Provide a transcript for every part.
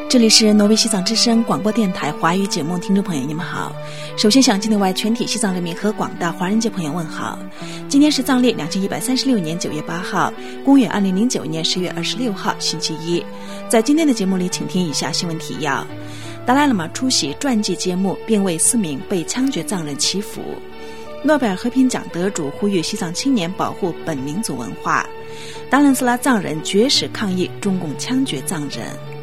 这里是挪威西藏之声广播电台华语节目，听众朋友你们好。首先向境内外全体西藏人民和广大华人界朋友问好。今天是藏历2136年9月8号，公元2009年10月26号，星期一。在今天的节目里，请听以下新闻提要：达赖喇嘛出席传记节目，并为4名被枪决藏人祈福；诺贝尔和平奖得主呼吁西藏青年保护本民族文化；达兰斯拉藏人绝食抗议中共枪决藏人。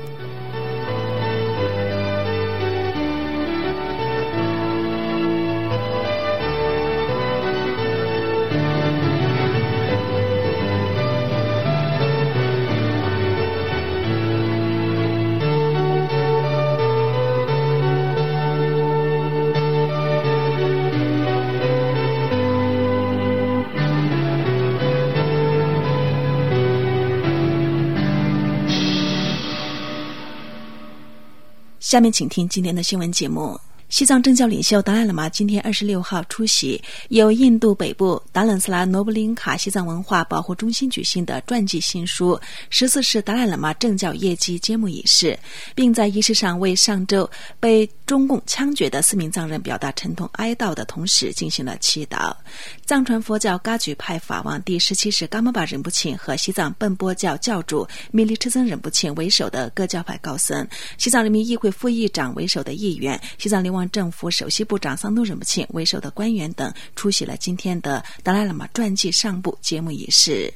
下面请听今天的新闻节目。西藏政教领袖达赖喇嘛今天26号出席由印度北部达兰斯拉诺布林卡西藏文化保护中心举行的传记新书14世达赖喇嘛政教业绩揭幕仪式，并在仪式上为上周被中共枪决的4名藏人表达沉痛哀悼的同时进行了祈祷。藏传佛教噶举派法王第17世噶玛巴仁波切和西藏奔波教教主米利赤增仁波切为首的各教派高僧，西藏人民议会副议长为首的议员，西藏联邦政府首席部长桑东仁波切为首的官员等出席了今天的达赖喇嘛传记上部揭幕仪式。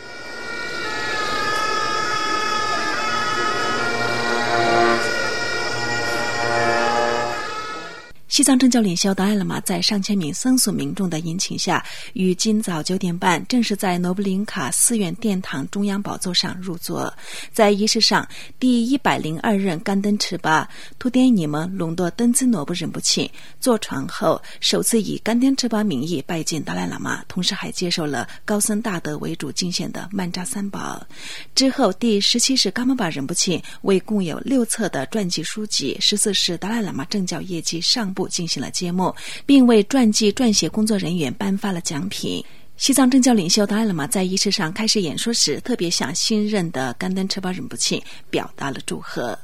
西藏政教领袖达赖喇嘛在上千名僧俗民众的迎请下，于今早9点半正式在诺布林卡寺院殿堂中央宝座上入座。在仪式上，第102任甘登赤巴图典尼们隆多登兹诺布仁波切坐床后，首次以甘登赤巴名义拜见达赖喇嘛，同时还接受了高僧大德为主敬献的曼扎三宝。之后，第17世噶玛巴仁波切为共有6册的传记书籍14世达赖喇嘛政教业绩上部进行了揭幕，并为传记撰写工作人员颁发了奖品。西藏政教领袖达赖喇嘛在仪式上开始演说时，特别向新任的甘登赤巴仁波切表达了祝贺。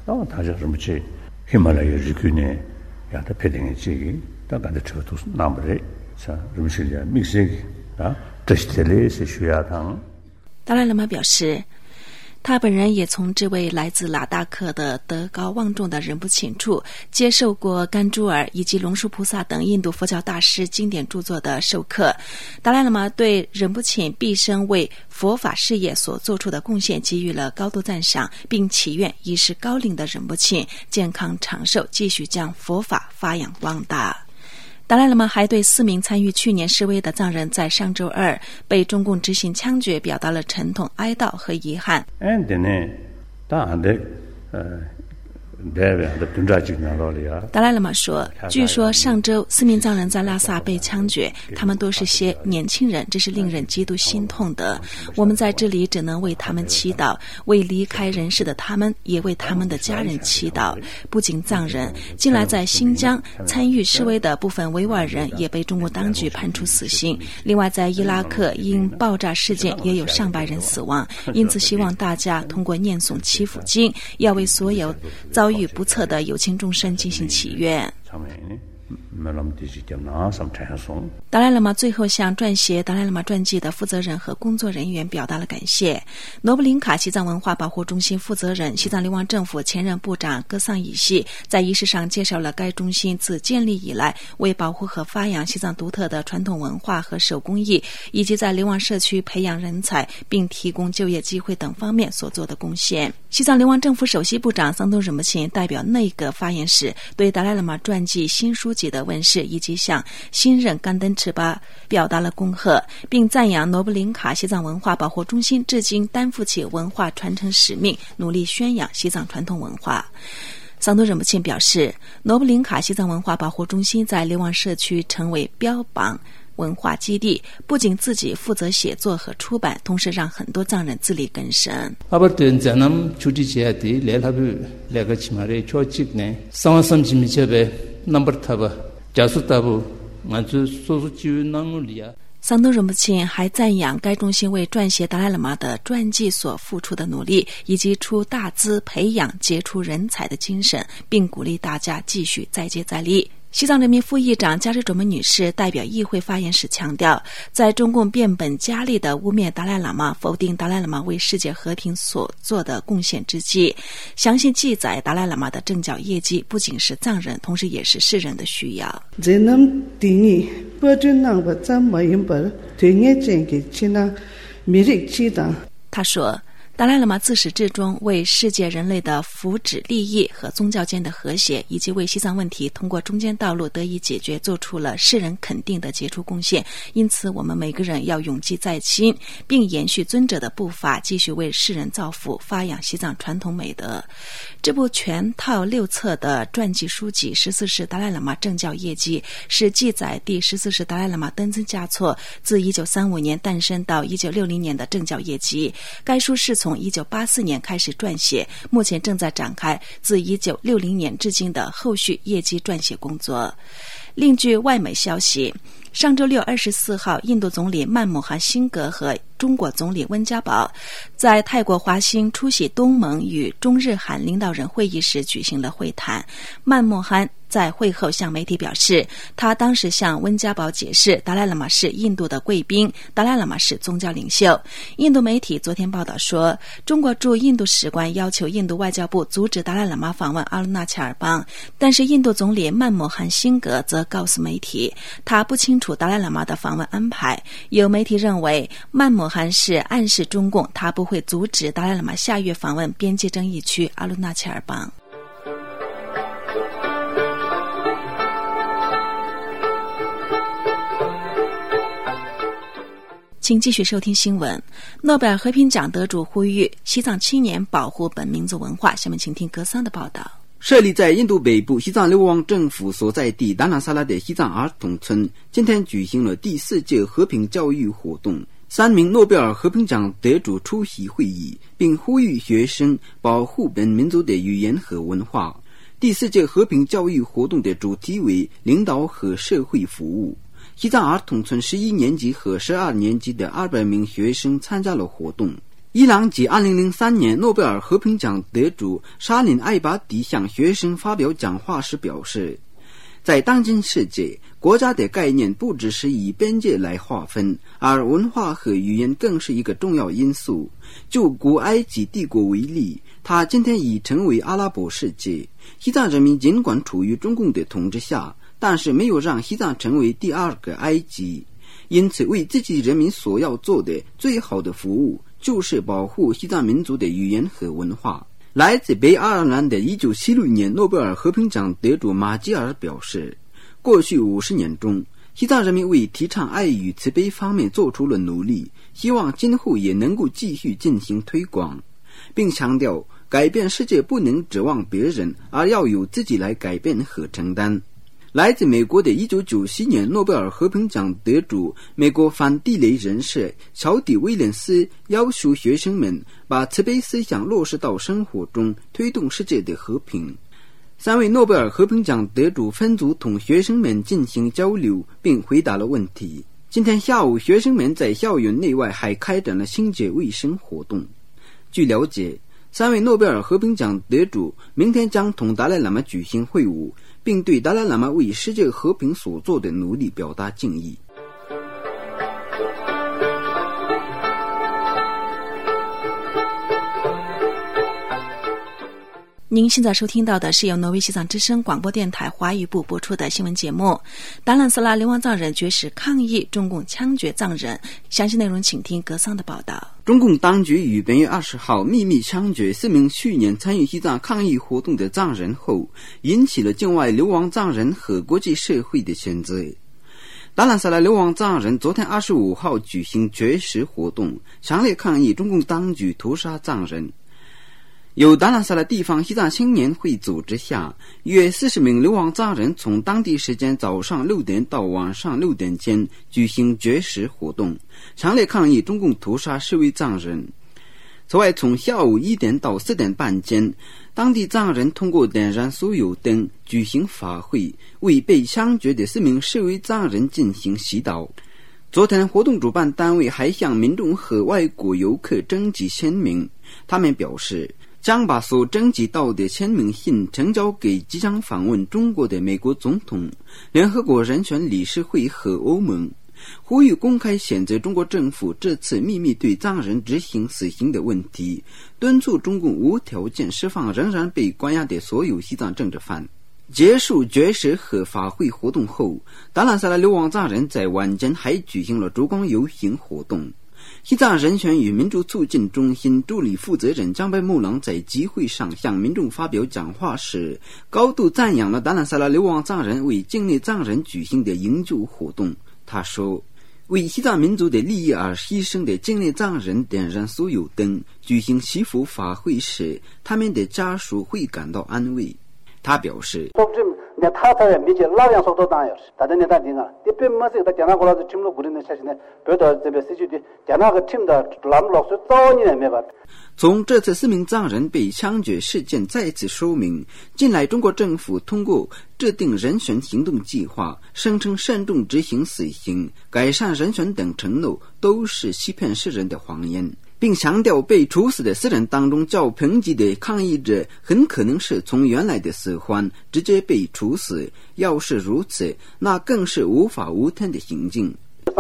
达赖喇嘛表示，他本人也从这位来自拉达克的德高望重的仁波切处接受过甘珠尔以及龙树菩萨等印度佛教大师经典著作的授课。达赖喇嘛对仁波切毕生为佛法事业所做出的贡献给予了高度赞赏，并祈愿已是高龄的仁波切健康长寿，继续将佛法发扬光大。达赖喇嘛还对4名参与去年示威的藏人在上周2被中共执行枪决表达了沉痛哀悼和遗憾。达赖喇嘛说，据说上周4名藏人在拉萨被枪决，他们都是些年轻人，这是令人极度心痛的。我们在这里只能为他们祈祷，为离开人世的他们，也为他们的家人祈祷。不仅藏人，近来在新疆参与示威的部分维吾尔人也被中国当局判处死刑。另外在伊拉克因爆炸事件也有上百人死亡，因此希望大家通过念诵祈福经，要为所有遭遇不测的有情众生进行祈愿。达赖喇嘛最后向撰写达赖喇嘛传记的负责人和工作人员表达了感谢。诺布林卡西藏文化保护中心负责人、西藏联邦政府前任部长格桑乙系在仪式上介绍了该中心自建立以来为保护和发扬西藏独特的传统文化和手工艺，以及在联邦社区培养人才并提供就业机会等方面所做的贡献。西藏联邦政府首席部长桑东仁波切代表内阁发言时，对达赖喇嘛传记新书籍的问世以及向新任甘登赤巴表达了恭贺，并赞扬诺布林卡西藏文化保护中心至今担负起文化传承使命，努力宣扬西藏传统文化。桑东仁波切表示，诺布林卡西藏文化保护中心在流亡社区成为标榜文化基地，不仅自己负责写作和出版，同时让很多藏人自力更生。 桑东仁波切还赞扬该中心为撰写达赖喇嘛的传记所付出的努力，以及出大资培养杰出人才的精神，并鼓励大家继续再接再厉。西藏人民副议长加什卓门女士代表议会发言时强调，在中共变本加厉的污蔑达赖喇嘛、否定达赖喇嘛为世界和平所做的贡献之际，详细记载达赖喇嘛的政教业绩不仅是藏人，同时也是世人的需要。他说，达赖喇嘛自始至终为世界人类的福祉利益和宗教间的和谐，以及为西藏问题通过中间道路得以解决做出了世人肯定的杰出贡献，因此我们每个人要永记在心，并延续尊者的步伐，继续为世人造福，发扬西藏传统美德。这部全套6册的传记书籍14世达赖喇嘛政教业绩，是记载第14世达赖喇嘛登宗嘉措自1935年诞生到1960年的政教业绩。该书是从1984年开始撰写，目前正在展开自1960年至今的后续业绩撰写工作。另据外媒消息，上周6 24号，印度总理曼姆罕辛格和中国总理温家宝在泰国华欣出席东盟与中日韩领导人会议时举行了会谈。曼姆罕在会后向媒体表示，他当时向温家宝解释，达赖喇嘛是印度的贵宾，达赖喇嘛是宗教领袖。印度媒体昨天报道说，中国驻印度使馆要求印度外交部阻止达赖喇嘛访问阿鲁纳恰尔邦，但是印度总理曼姆罕辛格则告诉媒体，他不清楚达赖喇嘛的访问安排。有媒体认为，曼姆罕是暗示中共他不会阻止达赖喇嘛下月访问边界争议区阿鲁纳恰尔邦。请继续收听新闻。诺贝尔和平奖得主呼吁西藏青年保护本民族文化。下面请听格桑的报道。 设立在印度北部西藏流亡政府所在地达纳萨拉的西藏儿童村今天举行了第4届和平教育活动，3名诺贝尔和平奖得主出席会议，并呼吁学生保护本民族的语言和文化。第4届和平教育活动的主题为领导和社会服务。西藏儿童村11年级和12年级的200名学生参加了活动。伊朗及2003年诺贝尔和平奖得主沙林艾巴迪向学生发表讲话时表示，在当今世界，国家的概念不只是以边界来划分，而文化和语言更是一个重要因素。就古埃及帝国为例，它今天已成为阿拉伯世界。西藏人民尽管处于中共的统治下，但是没有让西藏成为第2个埃及。因此，为自己人民所要做的最好的服务，就是保护西藏民族的语言和文化。来自北爱尔兰的1976年诺贝尔和平奖得主马基尔表示，过去50年中，西藏人民为提倡爱与慈悲方面做出了努力，希望今后也能够继续进行推广，并强调改变世界不能指望别人，而要由自己来改变和承担。来自美国的1997年诺贝尔和平奖得主美国反地雷人士乔迪·威廉斯要求学生们把慈悲思想落实到生活中，推动世界的和平。3位诺贝尔和平奖得主分组同学生们进行交流，并回答了问题。今天下午，学生们在校园内外还开展了清洁卫生活动。据了解，3位诺贝尔和平奖得主明天将同达赖喇嘛举行会晤，并对达赖喇嘛为世界和平所做的努力表达敬意。 您现在收听到的是由挪威西藏之声广播电台华语部播出的新闻节目。达兰萨拉流亡藏人绝食抗议中共枪决藏人，详细内容请听格桑的报道。 中共当局于本月20号秘密枪决4名去年参与西藏抗议活动的藏人后，引起了境外流亡藏人和国际社会的谴责。达兰萨拉流亡藏人昨天25号举行绝食活动，强烈抗议中共当局屠杀藏人。由达兰萨拉地方西藏青年会组织下，约40名流亡藏人从当地时间早上6点到晚上6点间举行绝食活动，强烈抗议中共屠杀4位藏人。此外，从下午1点到4点半间，当地藏人通过点燃酥油灯举行法会，为被枪决的4名示威藏人进行祈祷。 昨天活动主办单位还向民众和外国游客征集签名，他们表示将把所征集到的签名信呈交给即将访问中国的美国总统、联合国人权理事会和欧盟，呼吁公开谴责中国政府这次秘密对藏人执行死刑的问题，敦促中共无条件释放仍然被关押的所有西藏政治犯。结束绝食和法会活动后，达兰萨拉流亡藏人在晚间还举行了烛光游行活动。西藏人权与民主促进中心助理负责人江白木朗在集会上向民众发表讲话时，高度赞扬了达兰萨拉流亡藏人为境内藏人举行的营救活动。他说，为西藏民族的利益而牺牲的境内藏人点燃所有灯，举行祈福法会时，他们的家属会感到安慰。他表示，从这次4名藏人被枪决事件再次说明，近来中国政府通过制定人权行动计划，声称慎重执行死刑、改善人权等承诺都是欺骗世人的谎言，并强调被处死的4人当中较贫瘠的抗议者很可能是从原来的死缓直接被处死，要是如此，那更是无法无天的行径。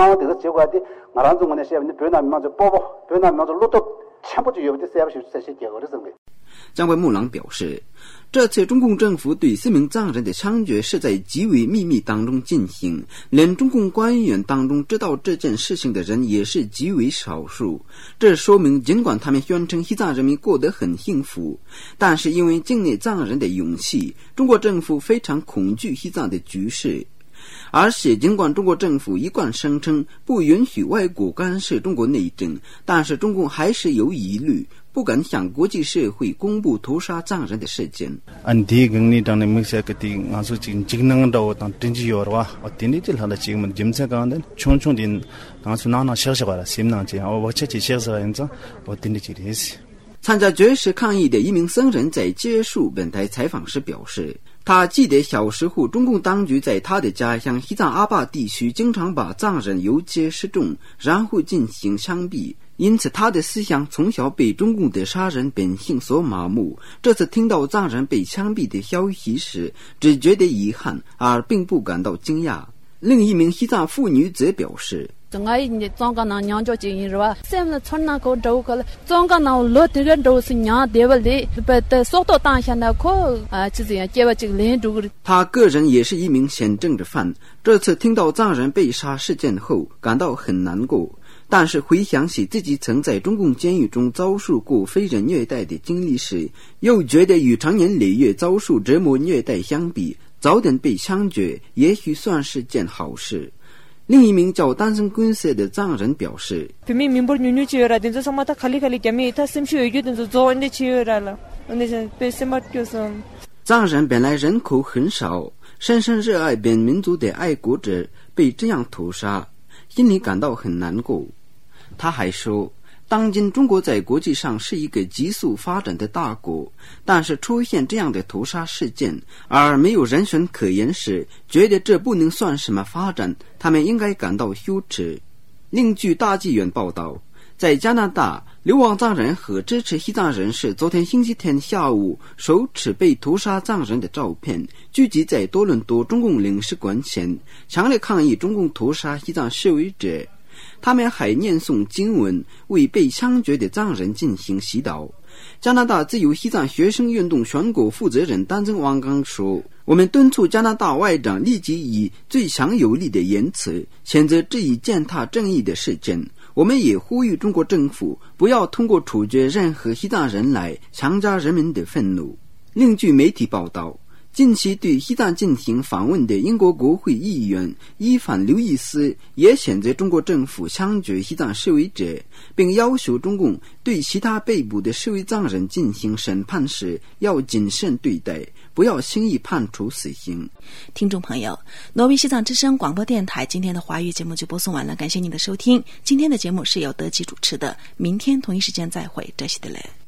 江白木朗表示，这次中共政府对4名藏人的枪决是在极为秘密当中进行，连中共官员当中知道这件事情的人也是极为少数。这说明尽管他们宣称西藏人民过得很幸福，但是因为境内藏人的勇气，中国政府非常恐惧西藏的局势。而且尽管中国政府一贯声称不允许外国干涉中国内政，但是中共还是有疑虑，不敢向国际社会公布屠杀藏人的事件。参加绝食抗议的一名僧人在结束本台采访时表示，他记得小时候中共当局在他的家乡西藏阿坝地区经常把藏人游街示众，然后进行枪毙，因此他的思想从小被中共的杀人本性所麻木。这次听到藏人被枪毙的消息时，只觉得遗憾，而并不感到惊讶。另一名西藏妇女则表示，他个人也是一名前政治犯，这次听到藏人被杀事件后感到很难过，但是回想起自己曾在中共监狱中遭受过非人虐待的经历时，又觉得与长年累月遭受折磨虐待相比，早点被枪决也许算是件好事。另一名叫丹森昆塞的藏人表示，藏人本来人口很少，深深热爱本民族的爱国者被这样屠杀，心里感到很难过。他还说，当今中国在国际上是一个急速发展的大国，但是出现这样的屠杀事件而没有人权可言时，觉得这不能算什么发展，他们应该感到羞耻。另据大纪元报道，在加拿大，流亡藏人和支持西藏人士昨天星期天下午手持被屠杀藏人的照片，聚集在多伦多中共领事馆前，强烈抗议中共屠杀西藏示威者。他们还念诵经文，为被枪决的藏人进行祈祷。加拿大自由西藏学生运动全国负责人丹增王刚说，我们敦促加拿大外长立即以最强有力的言辞谴责这一践踏正义的事件。我们也呼吁中国政府不要通过处决任何西藏人来强加人民的愤怒。另据媒体报道，近期对西藏进行访问的英国国会议员伊凡·刘易斯也谴责中国政府枪决西藏示威者，并要求中共对其他被捕的示威藏人进行审判时要谨慎对待，不要轻易判处死刑。 听众朋友，挪威西藏之声广播电台今天的华语节目就播送完了，感谢您的收听。今天的节目是由德基主持的，明天同一时间再会，这些的嘞。